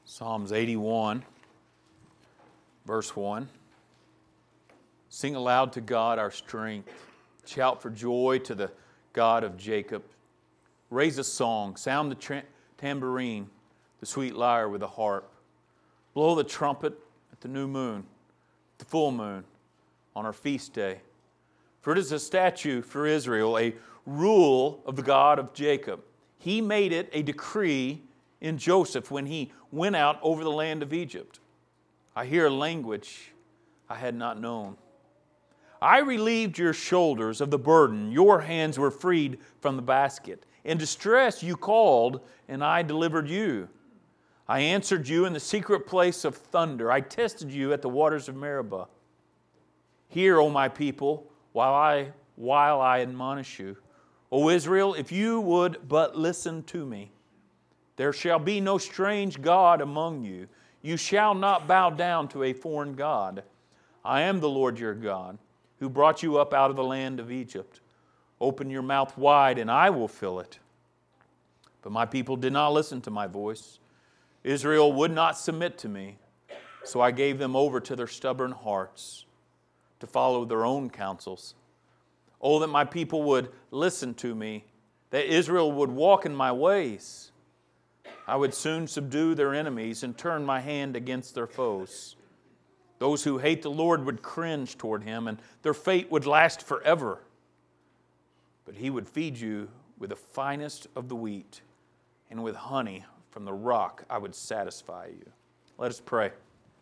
Psalms 81, verse 1. Sing aloud to God our strength. Shout for joy to the God of Jacob. Raise a song. Sound the tambourine, the sweet lyre with the harp. Blow the trumpet at the new moon, the full moon, on our feast day. For it is a statute for Israel, a rule of the God of Jacob. He made it a decree in Joseph when he went out over the land of Egypt. I hear a language I had not known. I relieved your shoulders of the burden. Your hands were freed from the basket. In distress you called, and I delivered you. I answered you in the secret place of thunder. I tested you at the waters of Meribah. Hear, O my people, while I admonish you. O Israel, if you would but listen to me. There shall be no strange God among you. You shall not bow down to a foreign god. I am the Lord your God, who brought you up out of the land of Egypt. Open your mouth wide, and I will fill it. But my people did not listen to my voice. Israel would not submit to me, so I gave them over to their stubborn hearts to follow their own counsels. Oh, that my people would listen to me, that Israel would walk in my ways. I would soon subdue their enemies and turn my hand against their foes. Those who hate the Lord would cringe toward Him, and their fate would last forever. But He would feed you with the finest of the wheat, and with honey from the rock I would satisfy you. Let us pray.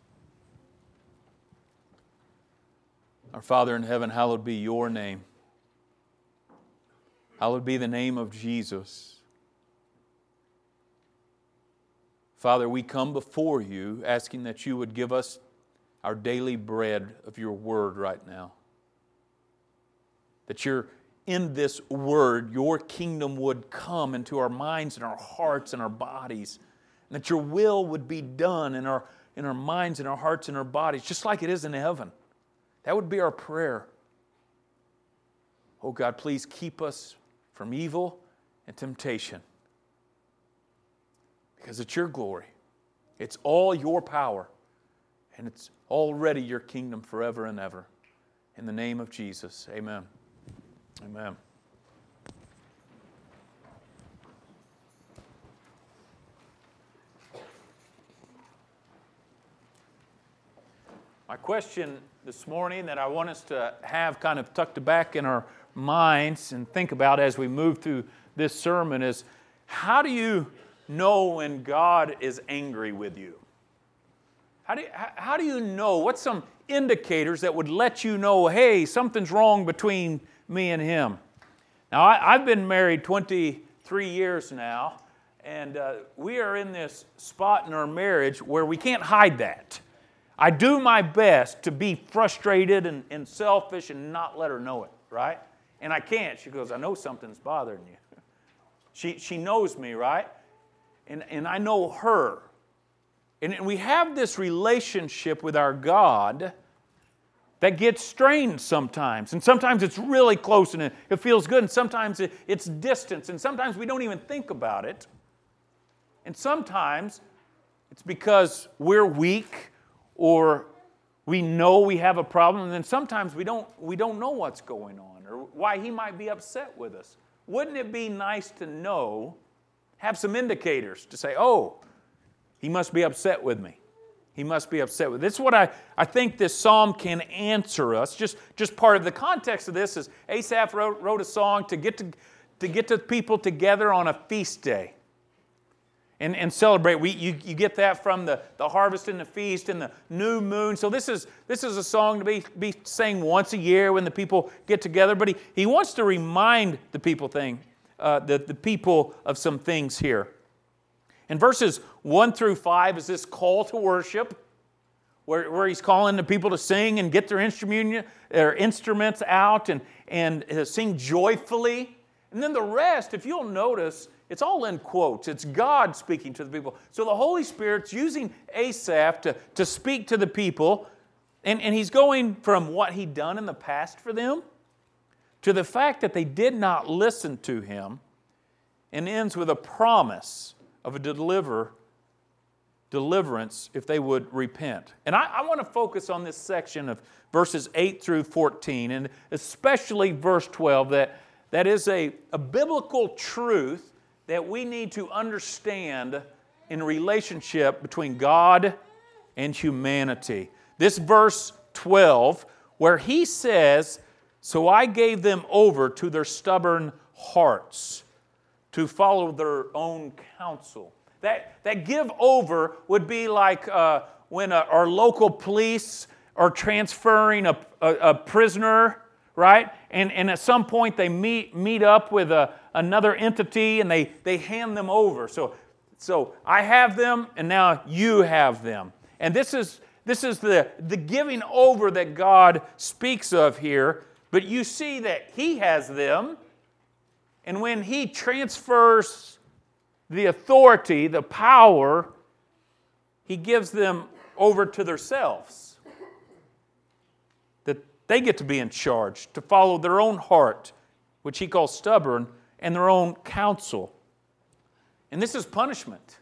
Our Father in heaven, hallowed be your name. Hallowed be the name of Jesus. Father, we come before you asking that you would give us our daily bread of your word right now. That in this word, your kingdom would come into our minds and our hearts and our bodies. And that your will would be done in our minds and our hearts and our bodies, just like it is in heaven. That would be our prayer. Oh God, please keep us from evil and temptation. Because it's your glory. It's all your power. And it's already your kingdom forever and ever. In the name of Jesus, amen. Amen. My question this morning that I want us to have kind of tucked back in our minds and think about as we move through this sermon is, how do you know when God is angry with you? How do you know? What's some indicators that would let you know, hey, something's wrong between me and him? Now, I've been married 23 years now, and we are in this spot in our marriage where we can't hide that. I do my best to be frustrated and selfish and not let her know it, right? And I can't. She goes, I know something's bothering you. She knows me, right? And I know her. And we have this relationship with our God that gets strained sometimes. And sometimes it's really close and it feels good. And sometimes it's distance. And sometimes we don't even think about it. And sometimes it's because we're weak or we know we have a problem. And then sometimes we don't know what's going on or why he might be upset with us. Wouldn't it be nice to know, have some indicators to say, oh, he must be upset with me. He must be upset with me. This is what I think this psalm can answer us. Just part of the context of this is Asaph wrote a song to get the people together on a feast day and celebrate. You get that from the harvest and the feast and the new moon. So this is a song to be sang once a year when the people get together. But he wants to remind the people the people of some things here. In verses 1 through 5 is this call to worship, where he's calling the people to sing and get their instruments out and sing joyfully. And then the rest, if you'll notice, it's all in quotes. It's God speaking to the people. So the Holy Spirit's using Asaph to speak to the people, and he's going from what he'd done in the past for them to the fact that they did not listen to him, and ends with a promise of a deliverer deliverance if they would repent. And I want to focus on this section of verses 8 through 14, and especially verse 12, that is a biblical truth that we need to understand in relationship between God and humanity. This verse 12, where he says, "So I gave them over to their stubborn hearts to follow their own counsel." That give over would be like when our local police are transferring a prisoner, right? And at some point they meet up with another entity and they hand them over. So I have them and now you have them. And this is the giving over that God speaks of here. But you see that He has them, and when He transfers the authority, the power, He gives them over to themselves. That they get to be in charge, to follow their own heart, which He calls stubborn, and their own counsel. And this is punishment.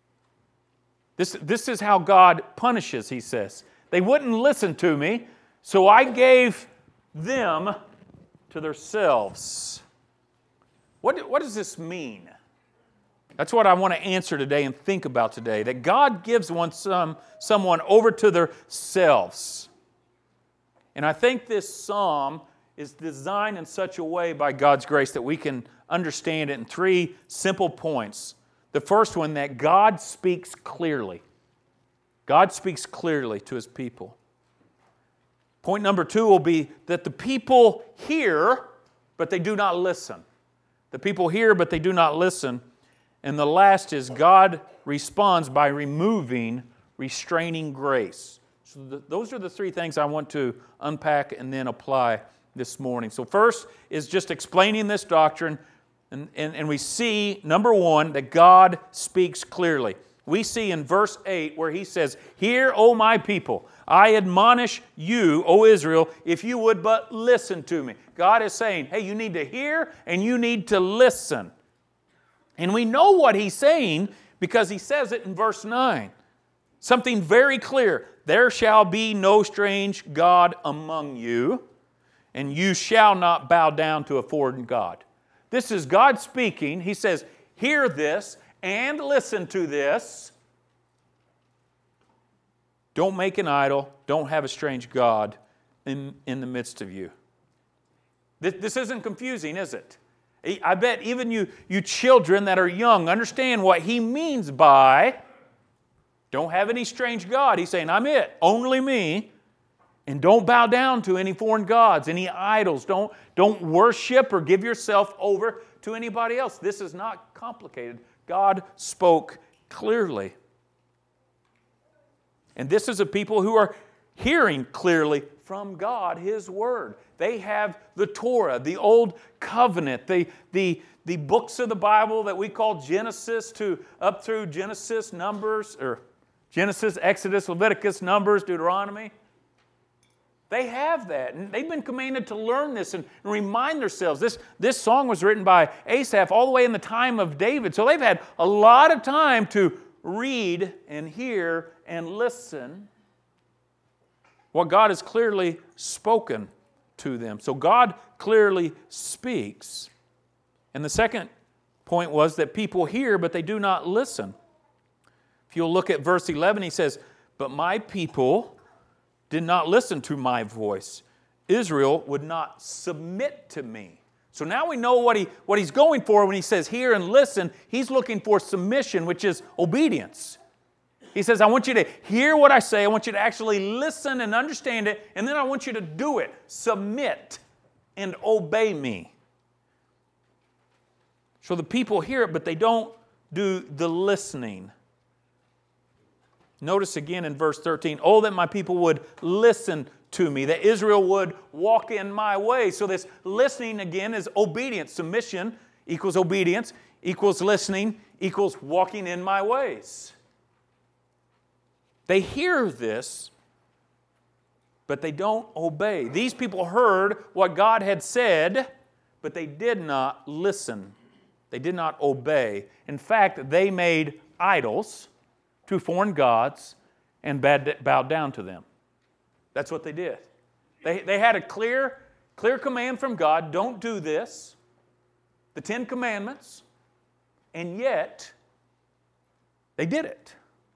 This is how God punishes, He says. They wouldn't listen to me, so I gave them to themselves. What does this mean? That's what I want to answer today and think about today. That God gives someone over to themselves. And I think this psalm is designed in such a way by God's grace that we can understand it in 3 simple points. The first one, that God speaks clearly. God speaks clearly to His people. Point number 2 will be that the people hear, but they do not listen. The people hear, but they do not listen. And the last is God responds by removing restraining grace. So those are the 3 things I want to unpack and then apply this morning. So first is just explaining this doctrine, and we see, number 1, that God speaks clearly. We see in verse 8 where He says, "Hear, O my people, I admonish you, O Israel, if you would but listen to me." God is saying, hey, you need to hear and you need to listen. And we know what He's saying because He says it in verse 9. Something very clear. "There shall be no strange God among you, and you shall not bow down to a foreign god." This is God speaking. He says, hear this and listen to this. Don't make an idol. Don't have a strange god in the midst of you. This isn't confusing, is it? I bet even you children that are young understand what He means by don't have any strange god. He's saying, I'm it, only me. And don't bow down to any foreign gods, any idols. Don't worship or give yourself over to anybody else. This is not complicated. God spoke clearly. And this is a people who are hearing clearly from God, His Word. They have the Torah, the Old Covenant, the books of the Bible that we call Genesis up through Genesis, Numbers, or Genesis, Exodus, Leviticus, Numbers, Deuteronomy. They have that, and they've been commanded to learn this and remind themselves. This song was written by Asaph all the way in the time of David, so they've had a lot of time to read and hear and listen what God has clearly spoken to them. So God clearly speaks. And the second point was that people hear, but they do not listen. If you'll look at verse 11, he says, "But my people did not listen to my voice. Israel would not submit to me." So now we know what he's going for when he says hear and listen. He's looking for submission, which is obedience. He says, I want you to hear what I say. I want you to actually listen and understand it. And then I want you to do it. Submit and obey me. So the people hear it, but they don't do the listening. Notice again in verse 13, "Oh, that my people would listen to me, that Israel would walk in my way." So this listening again is obedience. Submission equals obedience, equals listening, equals walking in my ways. They hear this, but they don't obey. These people heard what God had said, but they did not listen. They did not obey. In fact, they made idols to foreign gods and bowed down to them. That's what they did. They had a clear command from God, don't do this, the 10 Commandments, and yet they did it.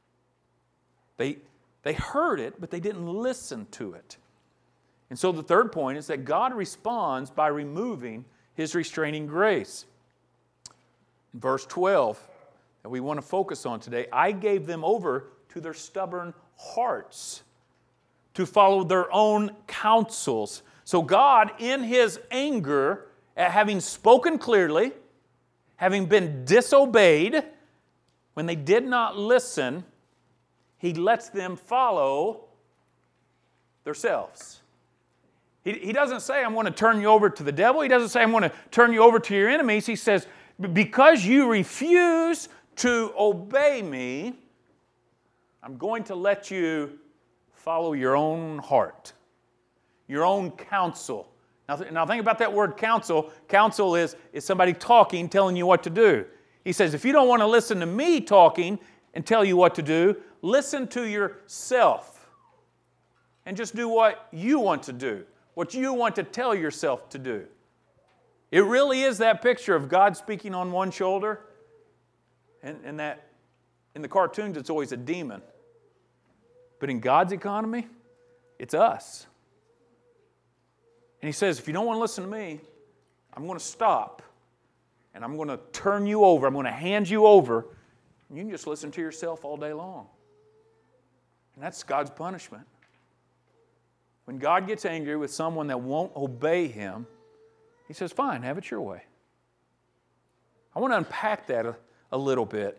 They heard it, but they didn't listen to it. And so the third point is that God responds by removing His restraining grace. In verse 12, that we want to focus on today, I gave them over to their stubborn hearts to follow their own counsels. So God, in His anger at having spoken clearly, having been disobeyed, when they did not listen, He lets them follow themselves. He doesn't say, I'm going to turn you over to the devil. He doesn't say, I'm going to turn you over to your enemies. He says, because you refuse to obey me, I'm going to let you follow your own heart, your own counsel. Now think about that word counsel. Counsel is somebody talking, telling you what to do. He says, if you don't want to listen to me talking and tell you what to do, listen to yourself and just do what you want to do, what you want to tell yourself to do. It really is that picture of God speaking on one shoulder, and that in the cartoons it's always a demon. But in God's economy, it's us. And He says, if you don't want to listen to me, I'm going to stop, and I'm going to turn you over, I'm going to hand you over, and you can just listen to yourself all day long. And that's God's punishment. When God gets angry with someone that won't obey Him, He says, fine, have it your way. I want to unpack that a little bit.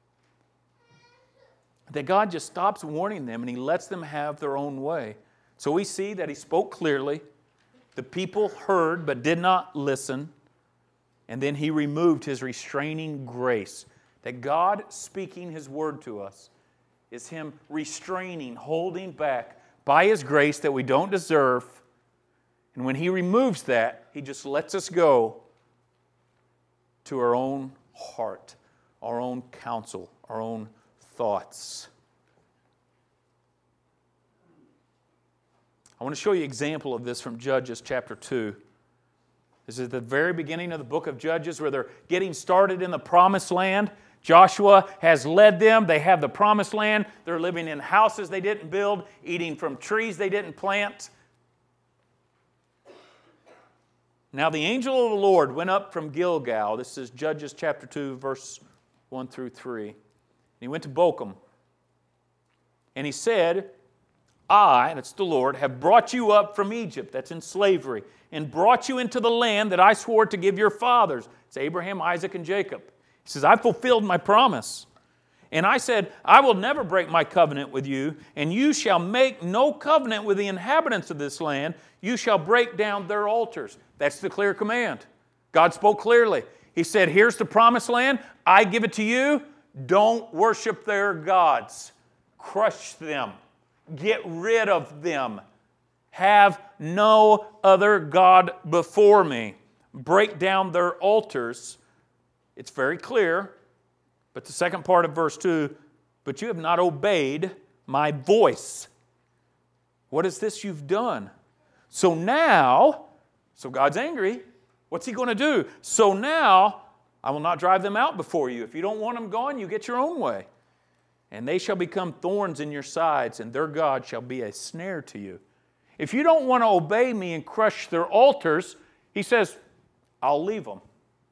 That God just stops warning them and He lets them have their own way. So we see that He spoke clearly. The people heard but did not listen. And then He removed His restraining grace. That God speaking His word to us is Him restraining, holding back by His grace that we don't deserve. And when He removes that, He just lets us go to our own heart, our own counsel, our own thoughts. I want to show you an example of this from Judges chapter 2. This is the very beginning of the book of Judges where they're getting started in the promised land. Joshua has led them. They have the promised land. They're living in houses they didn't build, eating from trees they didn't plant. Now the angel of the Lord went up from Gilgal. This is Judges chapter 2, verse 1 through 3. And he went to Bochum. And he said, I, that's the Lord, have brought you up from Egypt, that's in slavery, and brought you into the land that I swore to give your fathers. It's Abraham, Isaac, and Jacob. He says, I fulfilled my promise. And I said, I will never break my covenant with you, and you shall make no covenant with the inhabitants of this land. You shall break down their altars. That's the clear command. God spoke clearly. He said, here's the promised land. I give it to you. Don't worship their gods. Crush them. Get rid of them. Have no other God before me. Break down their altars. It's very clear. But the second part of verse 2, but you have not obeyed my voice. What is this you've done? So God's angry. What's He going to do? So now, I will not drive them out before you. If you don't want them gone, you get your own way. And they shall become thorns in your sides, and their God shall be a snare to you. If you don't want to obey me and crush their altars, He says, I'll leave them.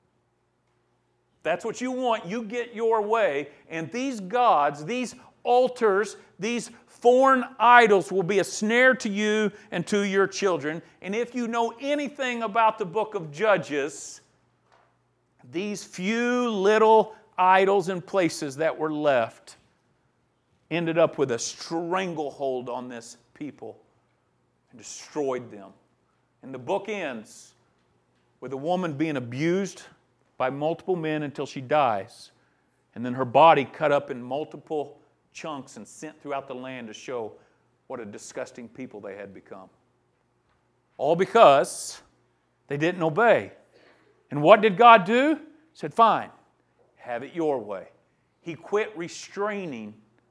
That's what you want. You get your way. And these gods, these altars, these foreign idols will be a snare to you and to your children. And if you know anything about the book of Judges, these few little idols and places that were left ended up with a stranglehold on this people and destroyed them. And the book ends with a woman being abused by multiple men until she dies, and then her body cut up in multiple chunks and sent throughout the land to show what a disgusting people they had become. All because they didn't obey. And what did God do? He said, fine, have it your way. He quit restraining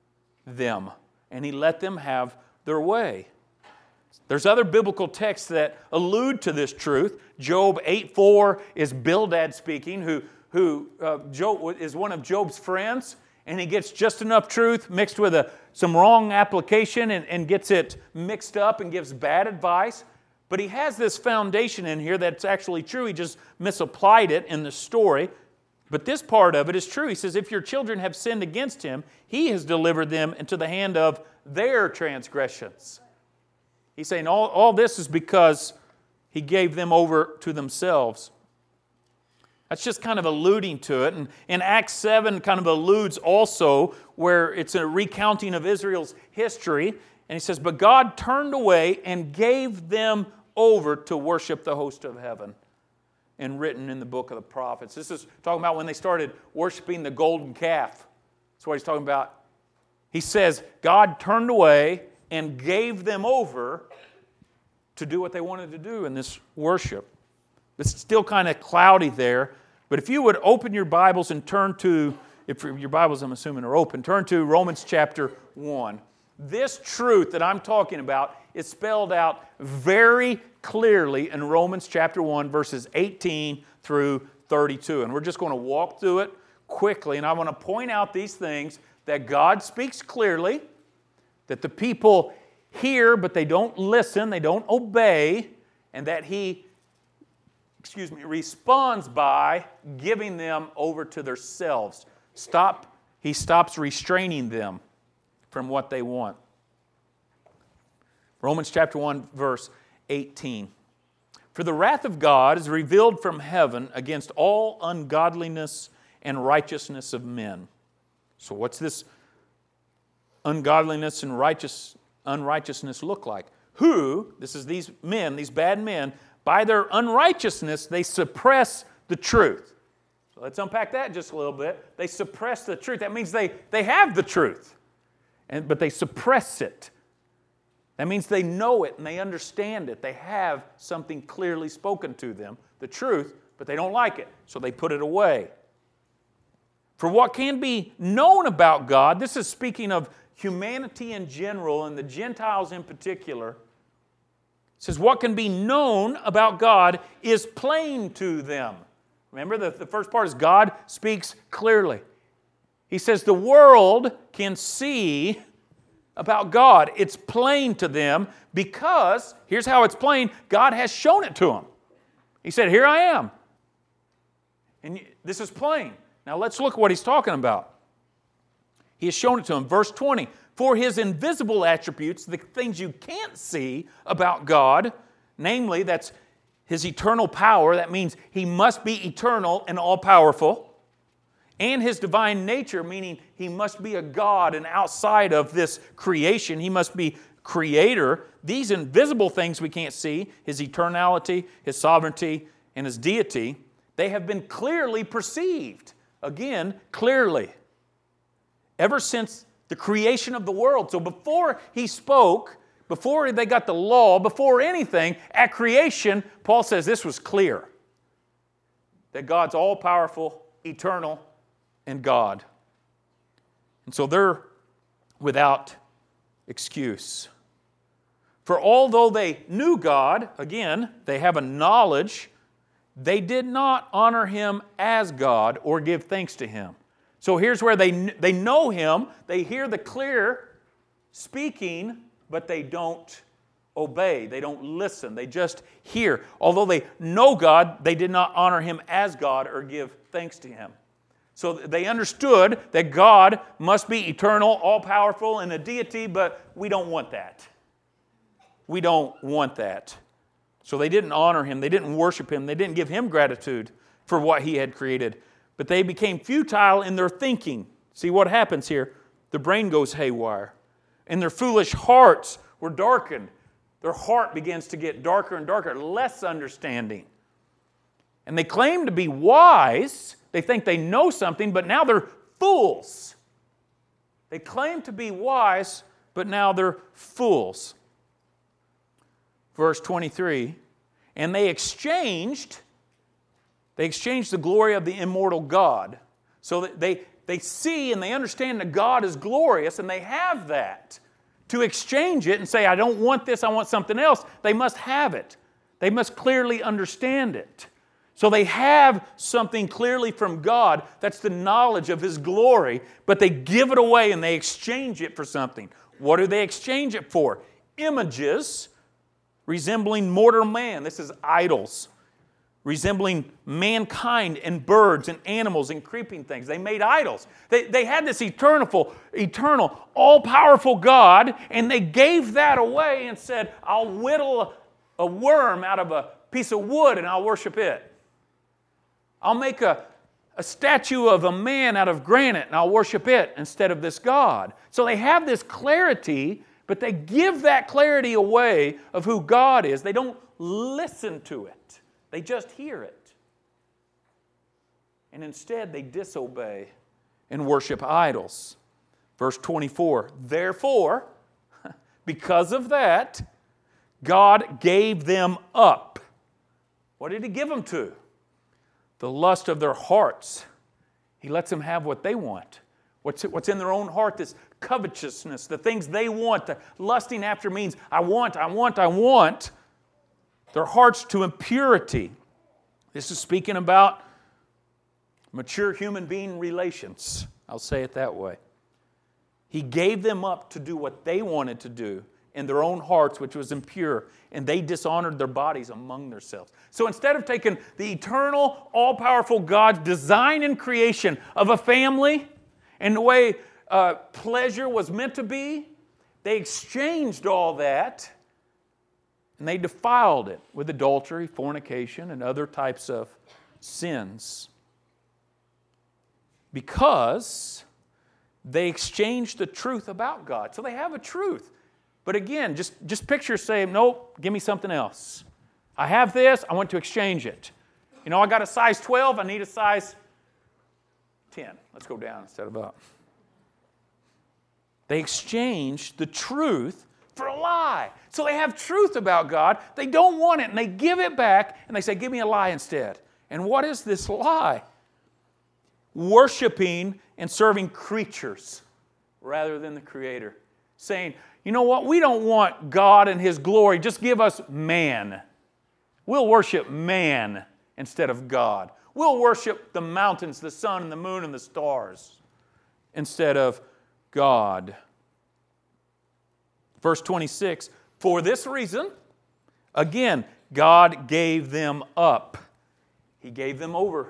them, and He let them have their way. There's other biblical texts that allude to this truth. Job 8:4 is Bildad speaking, who Job is one of Job's friends, and he gets just enough truth mixed with some wrong application and gets it mixed up and gives bad advice. But he has this foundation in here that's actually true. He just misapplied it in the story. But this part of it is true. He says, if your children have sinned against Him, He has delivered them into the hand of their transgressions. He's saying all this is because He gave them over to themselves. That's just kind of alluding to it. And in Acts 7 kind of alludes also where it's a recounting of Israel's history. And he says, but God turned away and gave them over to worship the host of heaven. And written in the book of the prophets. This is talking about when they started worshiping the golden calf. That's what he's talking about. He says, God turned away and gave them over to do what they wanted to do in this worship. It's still kind of cloudy there, but if you would open your Bibles and turn to, if your Bibles I'm assuming are open, turn to Romans chapter 1. This truth that I'm talking about is spelled out very clearly in Romans chapter 1, verses 18 through 32. And we're just going to walk through it quickly, and I want to point out these things that God speaks clearly, that the people hear but they don't listen, they don't obey, and that He responds by giving them over to themselves. He stops restraining them from what they want. Romans chapter 1, verse 18. For the wrath of God is revealed from heaven against all ungodliness and righteousness of men. So what's this ungodliness and unrighteousness look like? Who, this is these men, these bad men, by their unrighteousness, they suppress the truth. So let's unpack that just a little bit. They suppress the truth. That means they have the truth, but they suppress it. That means they know it and they understand it. They have something clearly spoken to them, the truth, but they don't like it, so they put it away. For what can be known about God, this is speaking of humanity in general and the Gentiles in particular. It says, what can be known about God is plain to them. Remember, the first part is God speaks clearly. He says the world can see about God. It's plain to them because, here's how it's plain, God has shown it to them. He said, here I am. And this is plain. Now let's look at what he's talking about. He has shown it to them. Verse 20, for His invisible attributes, the things you can't see about God, namely, that's His eternal power. That means He must be eternal and all-powerful. And His divine nature, meaning He must be a God and outside of this creation. He must be creator. These invisible things we can't see, His eternality, His sovereignty, and His deity, they have been clearly perceived. Again, clearly. Ever since the creation of the world. So before He spoke, before they got the law, before anything, at creation, Paul says this was clear. That God's all-powerful, eternal, and God. And so they're without excuse. For although they knew God, again, they have a knowledge, they did not honor Him as God or give thanks to Him. So here's where they know Him, they hear the clear speaking, but they don't obey, they don't listen, they just hear. Although they know God, they did not honor Him as God or give thanks to Him. So they understood that God must be eternal, all-powerful, and a deity, but we don't want that. We don't want that. So they didn't honor Him, they didn't worship Him, they didn't give Him gratitude for what He had created. But they became futile in their thinking. See what happens here? The brain goes haywire. And their foolish hearts were darkened. Their heart begins to get darker and darker, less understanding. And they claim to be wise. They think they know something, but now they're fools. They claim to be wise, but now they're fools. Verse 23, and they exchanged the glory of the immortal God. So that they see and they understand that God is glorious, and they have that. To exchange it and say, I don't want this, I want something else, they must have it. They must clearly understand it. So they have something clearly from God, that's the knowledge of His glory, but they give it away and they exchange it for something. What do they exchange it for? Images resembling mortal man. This is idols. Resembling mankind and birds and animals and creeping things. They made idols. They had this eternal, all-powerful God, and they gave that away and said, I'll whittle a worm out of a piece of wood and I'll worship it. I'll make a statue of a man out of granite and I'll worship it instead of this God. So they have this clarity, but they give that clarity away of who God is. They don't listen to it. They just hear it. And instead they disobey and worship idols. Verse 24, therefore, because of that, God gave them up. What did He give them to? The lust of their hearts. He lets them have what they want. What's in their own heart, this covetousness, the things they want. The lusting after means I want. Their hearts to impurity. This is speaking about mature human being relations. I'll say it that way. He gave them up to do what they wanted to do in their own hearts, which was impure, and they dishonored their bodies among themselves. So instead of taking the eternal, all-powerful God's design and creation of a family and the way pleasure was meant to be, they exchanged all that and they defiled it with adultery, fornication, and other types of sins. Because they exchanged the truth about God. So they have a truth. But again, just picture saying, nope, give me something else. I have this, I want to exchange it. You know, I got a size 12, I need a size 10. Let's go down instead of up. They exchanged the truth for a lie. So they have truth about God. They don't want it, and they give it back, and they say, give me a lie instead. And what is this lie? Worshiping and serving creatures rather than the Creator. Saying, you know what? We don't want God and His glory. Just give us man. We'll worship man instead of God. We'll worship the mountains, the sun, and the moon, and the stars instead of God. Verse 26, for this reason, again, God gave them up. He gave them over.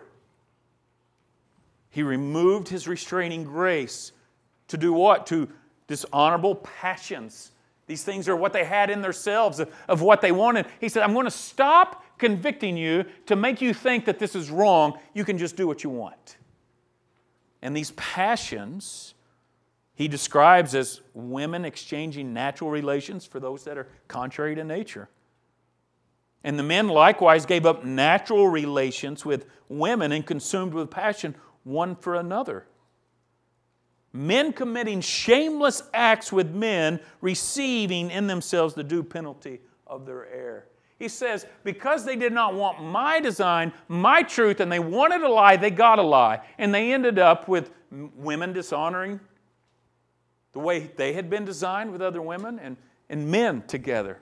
He removed His restraining grace to do what? To dishonorable passions. These things are what they had in themselves of what they wanted. He said, I'm going to stop convicting you to make you think that this is wrong. You can just do what you want. And these passions He describes as women exchanging natural relations for those that are contrary to nature. And the men likewise gave up natural relations with women and consumed with passion one for another. Men committing shameless acts with men, receiving in themselves the due penalty of their error. He says, because they did not want my design, my truth, and they wanted a lie, they got a lie. And they ended up with women dishonoring the way they had been designed with other women, and men together.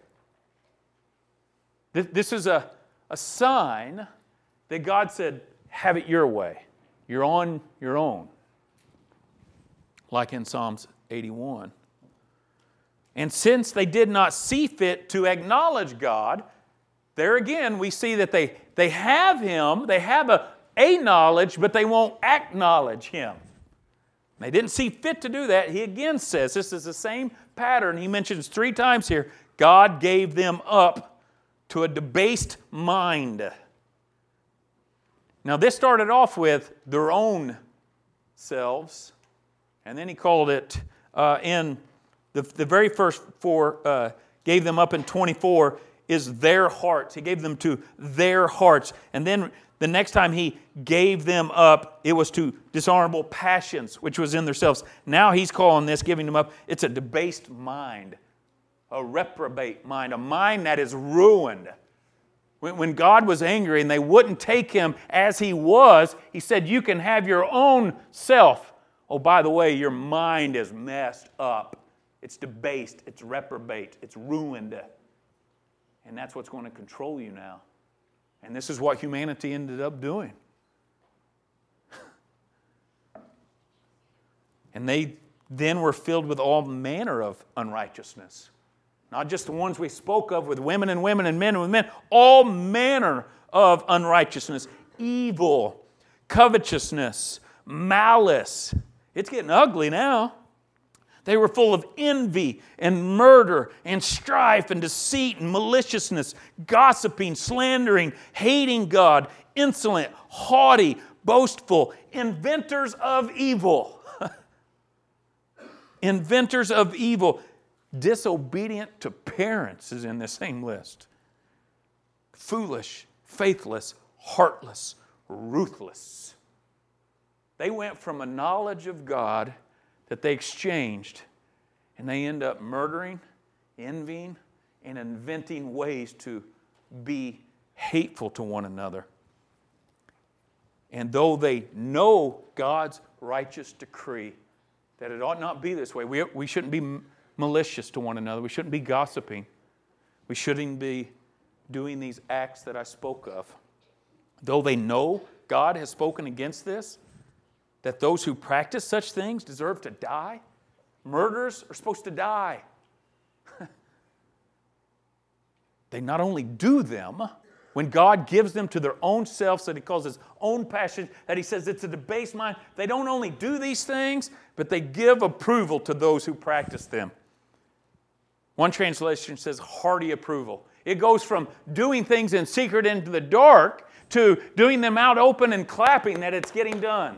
This is a sign that God said, have it your way. You're on your own. Like in Psalms 81. And since they did not see fit to acknowledge God, there again we see that they have Him, they have a knowledge, but they won't acknowledge Him. They didn't see fit to do that. He again says, this is the same pattern. He mentions 3 times here, God gave them up to a debased mind. Now this started off with their own selves, and then he called it in the very first 4, gave them up in 24, is their hearts. He gave them to their hearts. And then the next time he gave them up, it was to dishonorable passions, which was in themselves. Now he's calling this, giving them up, it's a debased mind, a reprobate mind, a mind that is ruined. When God was angry and they wouldn't take Him as He was, He said, you can have your own self, Oh, by the way, your mind is messed up. It's debased. It's reprobate. It's ruined. And that's what's going to control you now. And this is what humanity ended up doing. And they then were filled with all manner of unrighteousness. Not just the ones we spoke of with women and women and men with men. All manner of unrighteousness. Evil, covetousness, malice. It's getting ugly now. They were full of envy and murder and strife and deceit and maliciousness, gossiping, slandering, hating God, insolent, haughty, boastful, inventors of evil. Inventors of evil, disobedient to parents is in the same list. Foolish, faithless, heartless, ruthless. They went from a knowledge of God that they exchanged, and they end up murdering, envying, and inventing ways to be hateful to one another. And though they know God's righteous decree that it ought not be this way, we shouldn't be malicious to one another, we shouldn't be gossiping, we shouldn't be doing these acts that I spoke of. Though they know God has spoken against this, that those who practice such things deserve to die. Murderers are supposed to die. They not only do them, when God gives them to their own selves that He calls His own passion, that He says it's a debased mind, they don't only do these things, but they give approval to those who practice them. One translation says hearty approval. It goes from doing things in secret into the dark to doing them out open and clapping that it's getting done.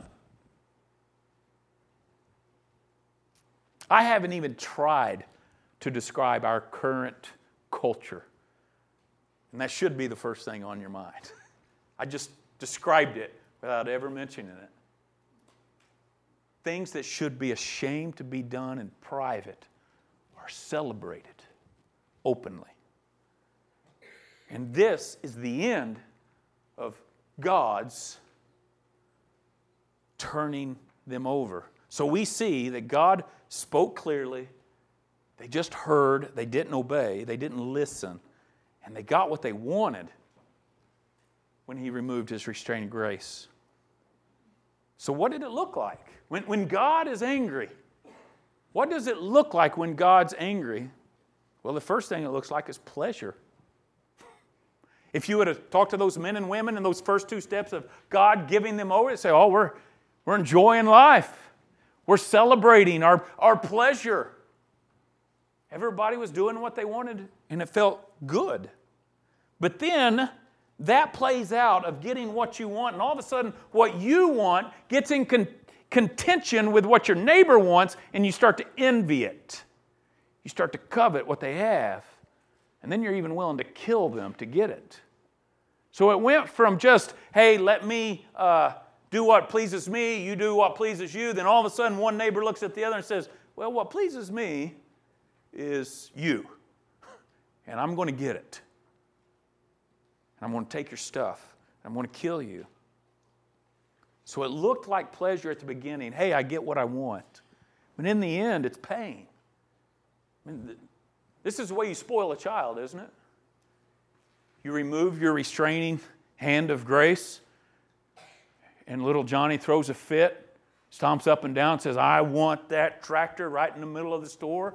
I haven't even tried to describe our current culture. And that should be the first thing on your mind. I just described it without ever mentioning it. Things that should be ashamed to be done in private are celebrated openly. And this is the end of God's turning them over. So we see that God spoke clearly. They just heard. They didn't obey. They didn't listen. And they got what they wanted when He removed His restraining grace. So what did it look like? When God is angry, what does it look like when God's angry? Well, the first thing it looks like is pleasure. If you were to talk to those men and women in those first two steps of God giving them over, they'd say, oh, we're enjoying life. We're celebrating our pleasure. Everybody was doing what they wanted, and it felt good. But then that plays out of getting what you want, and all of a sudden what you want gets in contention with what your neighbor wants, and you start to envy it. You start to covet what they have, and then you're even willing to kill them to get it. So it went from just, hey, let me do what pleases me, you do what pleases you. Then all of a sudden one neighbor looks at the other and says, well, what pleases me is you. And I'm going to get it. And I'm going to take your stuff. I'm going to kill you. So it looked like pleasure at the beginning. Hey, I get what I want. But in the end, it's pain. I mean, this is the way you spoil a child, isn't it? You remove your restraining hand of grace, and little Johnny throws a fit, stomps up and down, says, I want that tractor right in the middle of the store.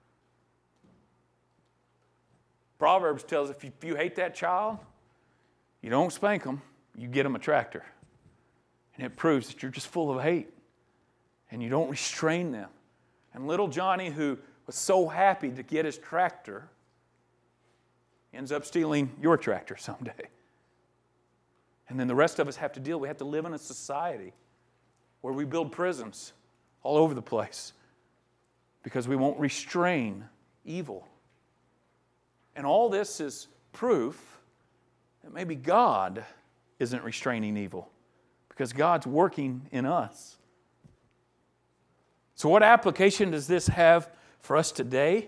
Proverbs tells if you hate that child, you don't spank them, you get them a tractor. And it proves that you're just full of hate, and you don't restrain them. And little Johnny, who was so happy to get his tractor, ends up stealing your tractor someday. And then the rest of us have to deal. We have to live in a society where we build prisons all over the place because we won't restrain evil. And all this is proof that maybe God isn't restraining evil because God's working in us. So what application does this have for us today?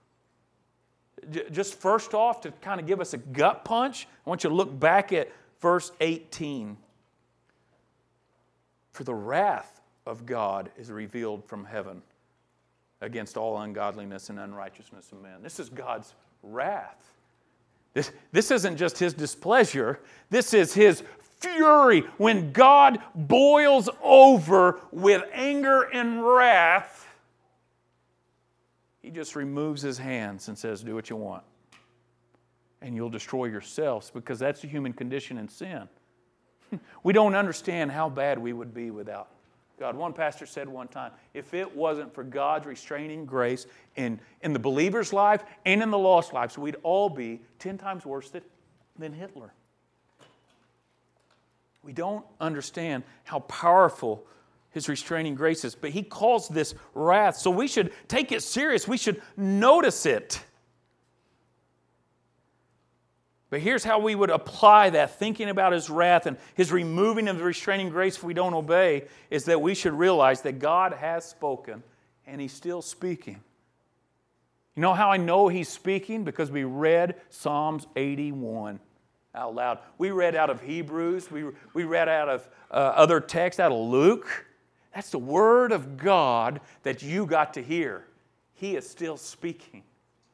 Just first off, to kind of give us a gut punch, I want you to look back at verse 18. For the wrath of God is revealed from heaven against all ungodliness and unrighteousness of men. This is God's wrath. This isn't just His displeasure. This is His fury. When God boils over with anger and wrath, He just removes His hands and says, do what you want. And you'll destroy yourselves, because that's the human condition in sin. We don't understand how bad we would be without God. One pastor said one time, if it wasn't for God's restraining grace in the believer's life and in the lost lives, we'd all be 10 times worse than Hitler. We don't understand how powerful His restraining grace is, but He calls this wrath. So we should take it serious. We should notice it. But here's how we would apply that, thinking about His wrath and His removing of the restraining grace if we don't obey, is that we should realize that God has spoken and He's still speaking. You know how I know He's speaking? Because we read Psalms 81 out loud. We read out of Hebrews. We read out of other texts, out of Luke. That's the Word of God that you got to hear. He is still speaking.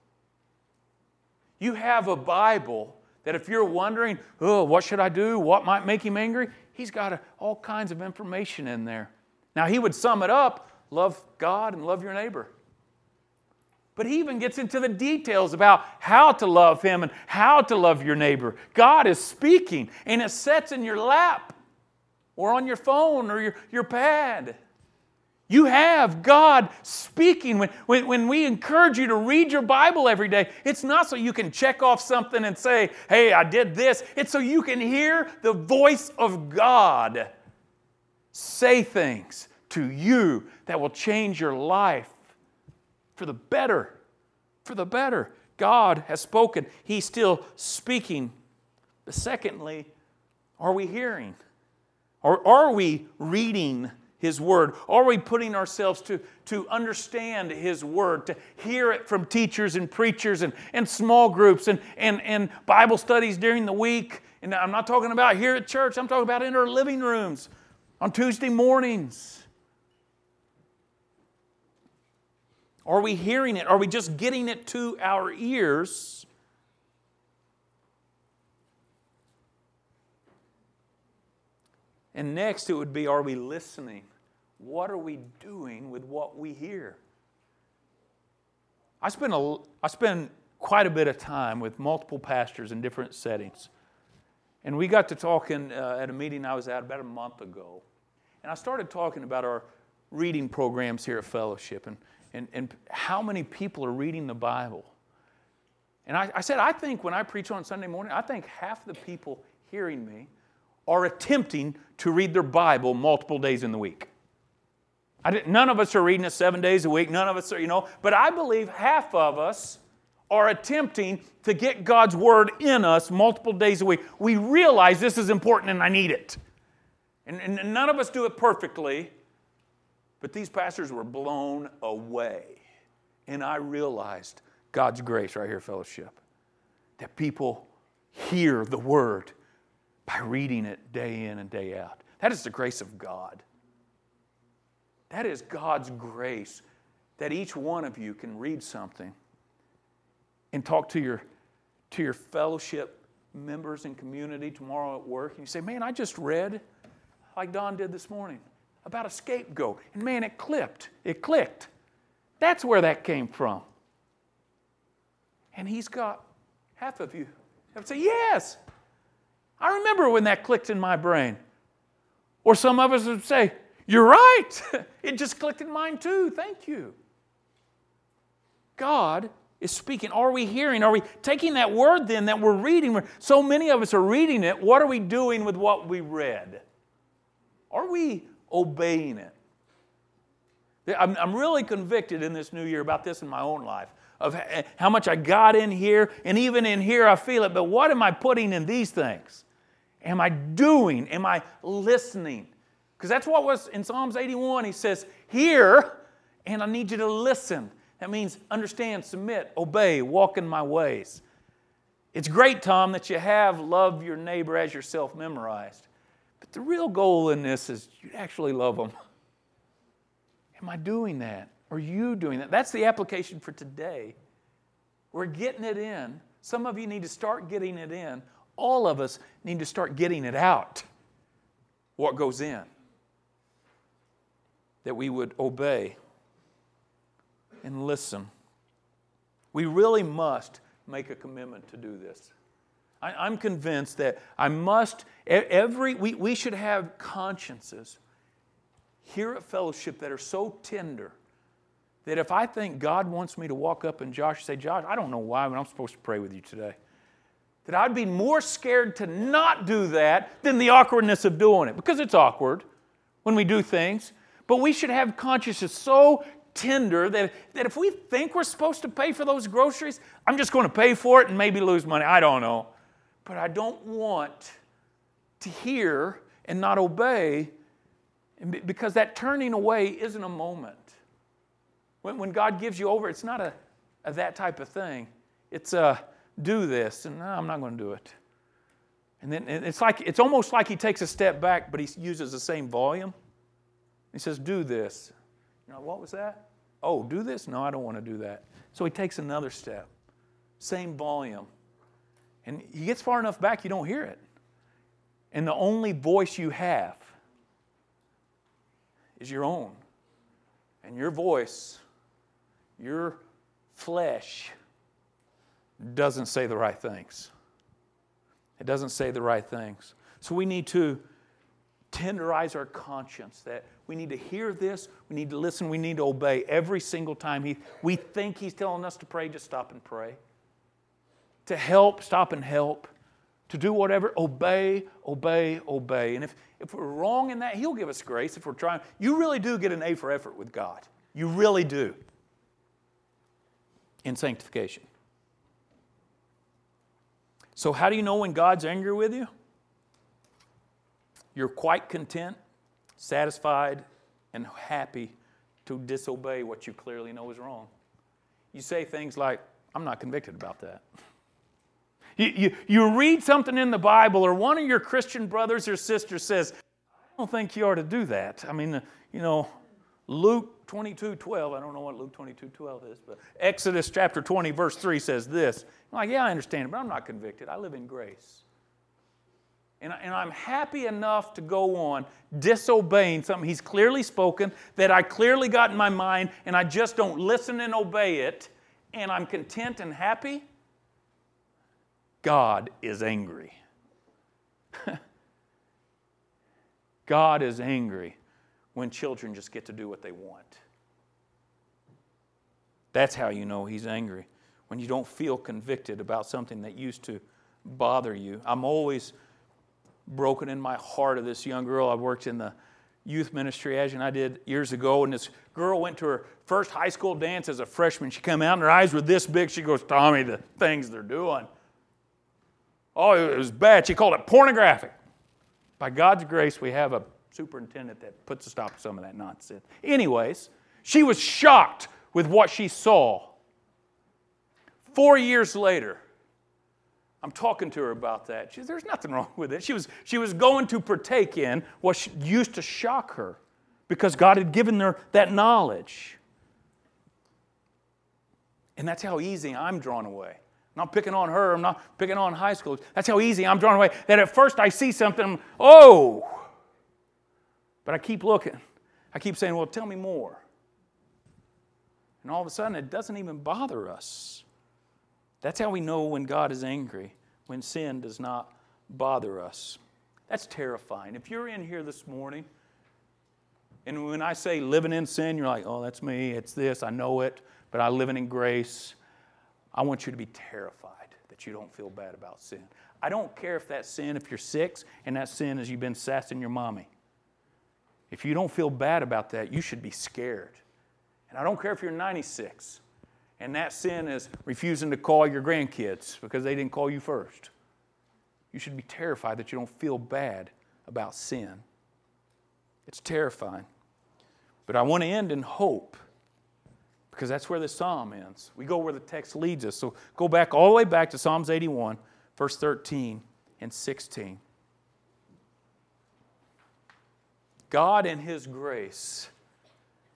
You have a Bible that if you're wondering, oh, what should I do? What might make Him angry? He's got all kinds of information in there. Now, He would sum it up, love God and love your neighbor. But He even gets into the details about how to love Him and how to love your neighbor. God is speaking, and it sits in your lap or on your phone or your pad. You have God speaking. When we encourage you to read your Bible every day, it's not so you can check off something and say, hey, I did this. It's so you can hear the voice of God say things to you that will change your life for the better. For the better. God has spoken. He's still speaking. But secondly, are we hearing? Or are we reading His Word? Are we putting ourselves to understand His Word, to hear it from teachers and preachers and small groups and Bible studies during the week? And I'm not talking about here at church. I'm talking about in our living rooms on Tuesday mornings. Are we hearing it? Are we just getting it to our ears? And next it would be, are we listening? What are we doing with what we hear? I spend quite a bit of time with multiple pastors in different settings. And we got to talking at a meeting I was at about a month ago. And I started talking about our reading programs here at Fellowship and how many people are reading the Bible. And I said, I think when I preach on Sunday morning, I think half the people hearing me are attempting to read their Bible multiple days in the week. None of us are reading it 7 days a week. None of us are, but I believe half of us are attempting to get God's Word in us multiple days a week. We realize this is important and I need it. And none of us do it perfectly, but these pastors were blown away. And I realized God's grace right here, Fellowship, that people hear the Word by reading it day in and day out. That is the grace of God. That is God's grace, that each one of you can read something and talk to your fellowship members and community tomorrow at work. And you say, man, I just read, like Don did this morning, about a scapegoat. And man, it clicked. That's where that came from. And he's got half of you have to say, yes, I remember when that clicked in my brain. Or some of us would say, you're right. It just clicked in mine too. Thank you. God is speaking. Are we hearing? Are we taking that word then that we're reading? So many of us are reading it. What are we doing with what we read? Are we obeying it? I'm really convicted in this new year about this in my own life, of how much I got in here, and even in here I feel it, but what am I putting in these things? Am I doing? Am I listening? Because that's what was in Psalms 81. He says, hear, and I need you to listen. That means understand, submit, obey, walk in my ways. It's great, Tom, that you have love your neighbor as yourself memorized. But the real goal in this is you actually love them. Am I doing that? Are you doing that? That's the application for today. We're getting it in. Some of you need to start getting it in. All of us need to start getting it out. What goes in? That we would obey and listen. We really must make a commitment to do this. I'm convinced that we should have consciences here at Fellowship that are so tender that if I think God wants me to walk up and Josh say, Josh, I don't know why, but I'm supposed to pray with you today, that I'd be more scared to not do that than the awkwardness of doing it. Because it's awkward when we do things. But we should have consciences so tender that if we think we're supposed to pay for those groceries, I'm just going to pay for it and maybe lose money. I don't know. But I don't want to hear and not obey, because that turning away isn't a moment. When God gives you over, it's not a that type of thing. It's a do this, and no, I'm not going to do it. And then it's almost like he takes a step back, but he uses the same volume. He says, do this. You know, what was that? Oh, do this? No, I don't want to do that. So he takes another step. Same volume. And he gets far enough back you don't hear it. And the only voice you have is your own. And your voice, your flesh, doesn't say the right things. It doesn't say the right things. So we need to tenderize our conscience that we need to hear this, we need to listen, we need to obey every single time we think He's telling us to pray, just stop and pray. To help, stop and help. To do whatever, obey, obey, obey. And if we're wrong in that, He'll give us grace if we're trying. You really do get an A for effort with God. You really do. In sanctification. So how do you know when God's angry with you? You're quite content, satisfied, and happy to disobey what you clearly know is wrong. You say things like, I'm not convicted about that. You read something in the Bible, or one of your Christian brothers or sisters says, I don't think you ought to do that. I mean, Luke 22:12, I don't know what Luke 22:12 is, but Exodus chapter 20, verse 3 says this. I'm like, yeah, I understand it, but I'm not convicted. I live in grace. And I'm happy enough to go on disobeying something He's clearly spoken, that I clearly got in my mind, and I just don't listen and obey it, and I'm content and happy. God is angry. God is angry when children just get to do what they want. That's how you know He's angry. When you don't feel convicted about something that used to bother you. I'm always broken in my heart of this young girl. I worked in the youth ministry, as I did years ago, and this girl went to her first high school dance as a freshman. She came out and her eyes were this big. She goes, Tommy, the things they're doing. Oh, it was bad. She called it pornographic. By God's grace, we have a superintendent that puts a stop to some of that nonsense. Anyways, she was shocked with what she saw. 4 years later, I'm talking to her about that. She says, there's nothing wrong with it. She was going to partake in what used to shock her because God had given her that knowledge. And that's how easy I'm drawn away. I'm not picking on her. I'm not picking on high school. That's how easy I'm drawn away. That at first I see something, oh! But I keep looking. I keep saying, well, tell me more. And all of a sudden, it doesn't even bother us. That's how we know when God is angry, when sin does not bother us. That's terrifying. If you're in here this morning, and when I say living in sin, you're like, oh, that's me, it's this, I know it, but I'm living in grace. I want you to be terrified that you don't feel bad about sin. I don't care if that sin, if you're 6, and that sin is you've been sassing your mommy. If you don't feel bad about that, you should be scared. And I don't care if you're 96. And that sin is refusing to call your grandkids because they didn't call you first. You should be terrified that you don't feel bad about sin. It's terrifying. But I want to end in hope because that's where the psalm ends. We go where the text leads us. So go back all the way back to Psalms 81, verse 13 and 16. God in His grace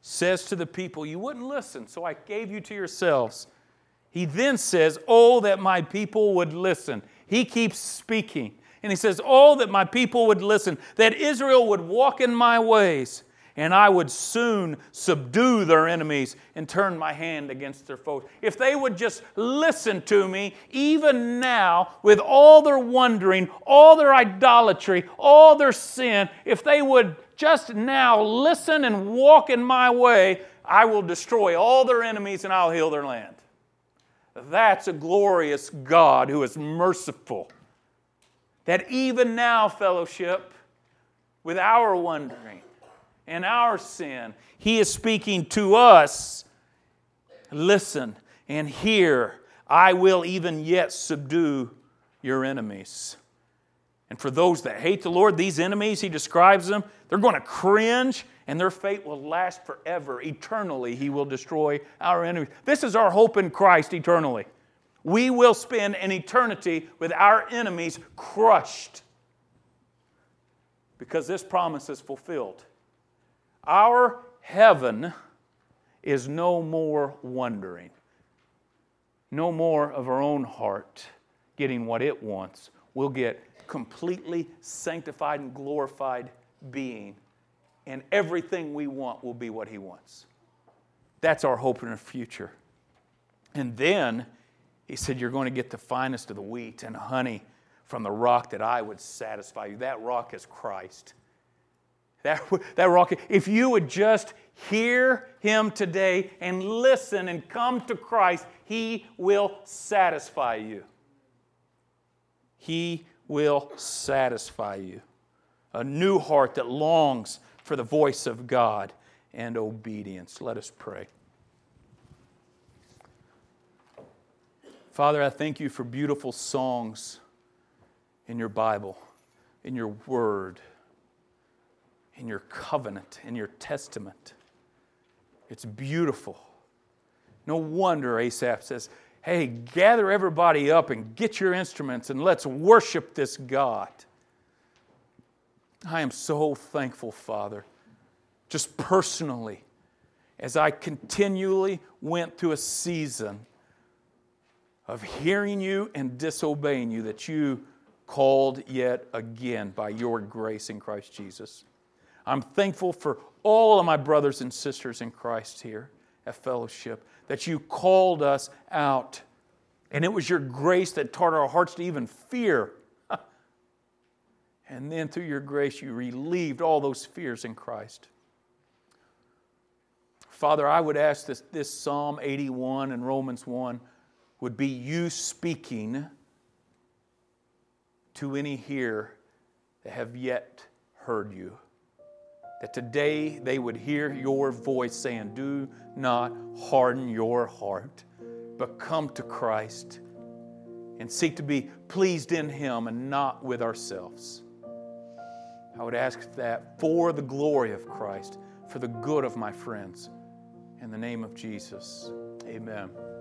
says to the people, you wouldn't listen, so I gave you to yourselves. He then says, oh, that my people would listen. He keeps speaking. And he says, oh, that my people would listen, that Israel would walk in my ways, and I would soon subdue their enemies and turn my hand against their foes. If they would just listen to me, even now, with all their wandering, all their idolatry, all their sin, if they would just now listen and walk in my way, I will destroy all their enemies and I'll heal their land. That's a glorious God who is merciful. That even now, fellowship, with our wandering and our sin, He is speaking to us. Listen and hear, I will even yet subdue your enemies. And for those that hate the Lord, these enemies, He describes them, they're going to cringe and their fate will last forever. Eternally, He will destroy our enemies. This is our hope in Christ eternally. We will spend an eternity with our enemies crushed because this promise is fulfilled. Our heaven is no more wandering, no more of our own heart getting what it wants. We'll get completely sanctified and glorified being, and everything we want will be what He wants. That's our hope in the future. And then He said, you're going to get the finest of the wheat and honey from the rock that I would satisfy you. That rock is Christ. That rock, if you would just hear Him today and listen and come to Christ, He will satisfy you. He will satisfy you. A new heart that longs for the voice of God and obedience. Let us pray. Father, I thank You for beautiful songs in Your Bible, in Your Word, in Your covenant, in Your testament. It's beautiful. No wonder Asaph says, hey, gather everybody up and get your instruments and let's worship this God. I am so thankful, Father, just personally, as I continually went through a season of hearing You and disobeying You, that You called yet again by Your grace in Christ Jesus. I'm thankful for all of my brothers and sisters in Christ here at Fellowship, that You called us out. And it was Your grace that taught our hearts to even fear. And then through Your grace, You relieved all those fears in Christ. Father, I would ask this Psalm 81 and Romans 1 would be You speaking to any here that have yet heard You. That today they would hear Your voice saying, do not harden your heart, but come to Christ and seek to be pleased in Him and not with ourselves. I would ask that for the glory of Christ, for the good of my friends. In the name of Jesus, amen.